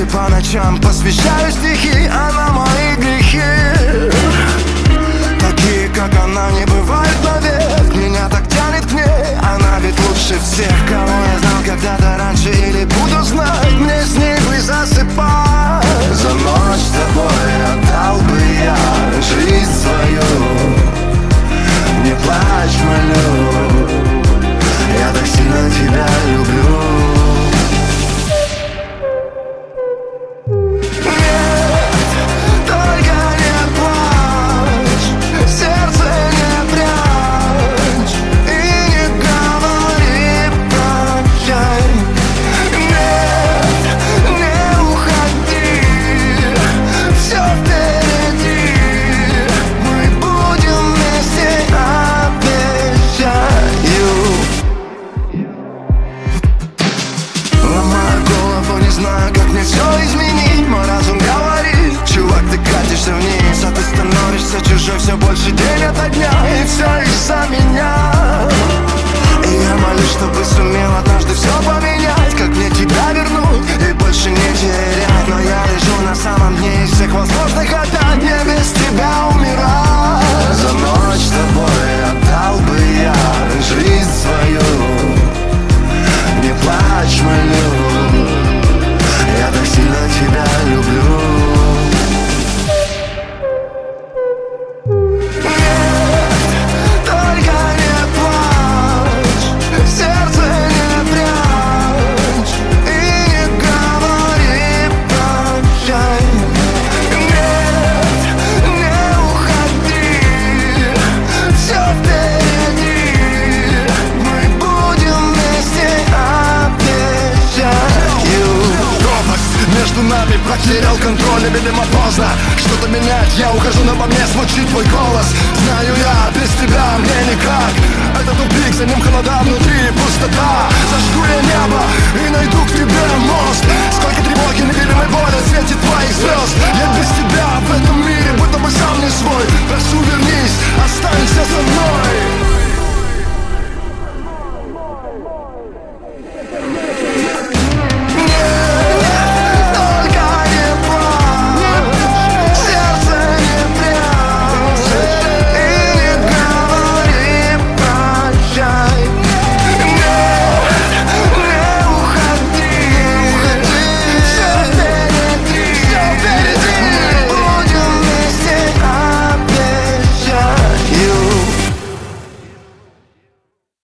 кровати по ночам посвящаю стихи, а на мои грехи. Такие, как она, не бывают навек. Меня так тянет к ней, она ведь лучше всех, кого я знал когда-то раньше или буду знать. Мне с ней бы засыпать. За ночь с тобой отдал бы я жизнь свою. Не плачь, молю, я так сильно тебя люблю. Вниз, а ты становишься чужой все больше день ото дня. И все из-за меня. И я молюсь, чтобы сумел однажды все поменять. Как мне тебя вернуть и больше не терять. Но я лежу на самом дне из всех возможных опять. Мне без тебя умирать. За ночь с тобой отдал бы я жизнь свою. Не плачь, молю, я так сильно тебя люблю. Потерял контроль, и, видимо, поздно что-то менять, я ухожу, но во мне звучит твой голос. Знаю я, без тебя мне никак. Это тупик, за ним холода, внутри пустота.